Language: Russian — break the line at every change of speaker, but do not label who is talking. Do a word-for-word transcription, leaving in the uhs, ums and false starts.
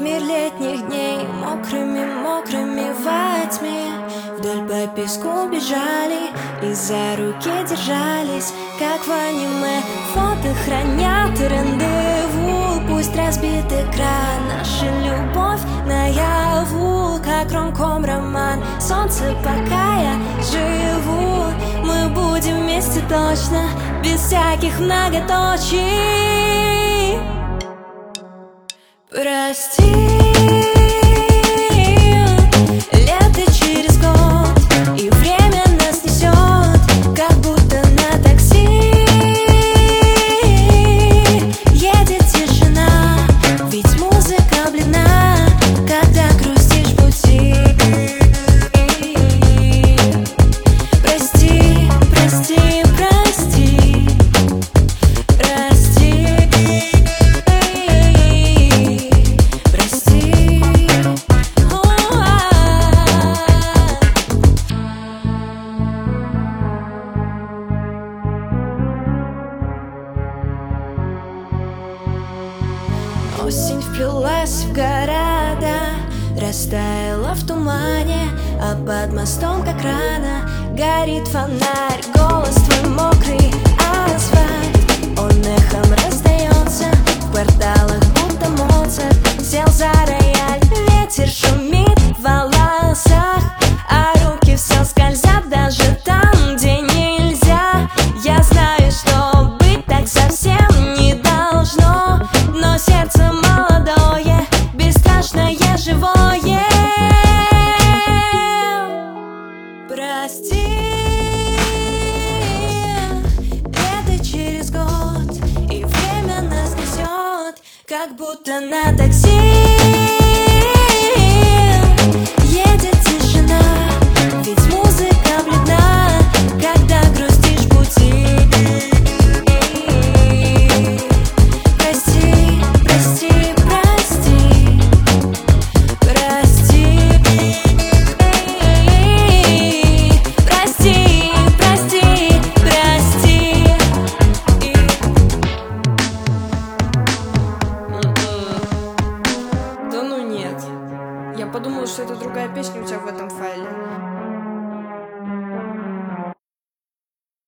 Мир летних дней мокрыми-мокрыми во тьме вдоль по песку бежали и за руки держались, как в аниме. Фото хранят рандеву, пусть разбит экран. Наша любовь наяву, как ромком роман. Солнце, пока я живу, мы будем вместе точно, без всяких многоточий. Прости, лето через год, и время нас несет, как будто на такси. Едет тишина, ведь музыка бледна, когда грустишь в пути. Прости, прости, прости, прости. Осень вплелась в города, растаяла в тумане, а под мостом, как рана, горит фонарь. Голос твой мокрый асфальт, он эхом раздается в кварталах, будто Моцарт сел за рояль. Ветер шумит в волосах, а руки все скользят даже там, где нельзя. Я знаю, что быть так совсем не должно, но сердце молодое, бесстрашное, живое. Прости, лето через год, и время нас несет, как будто на такси.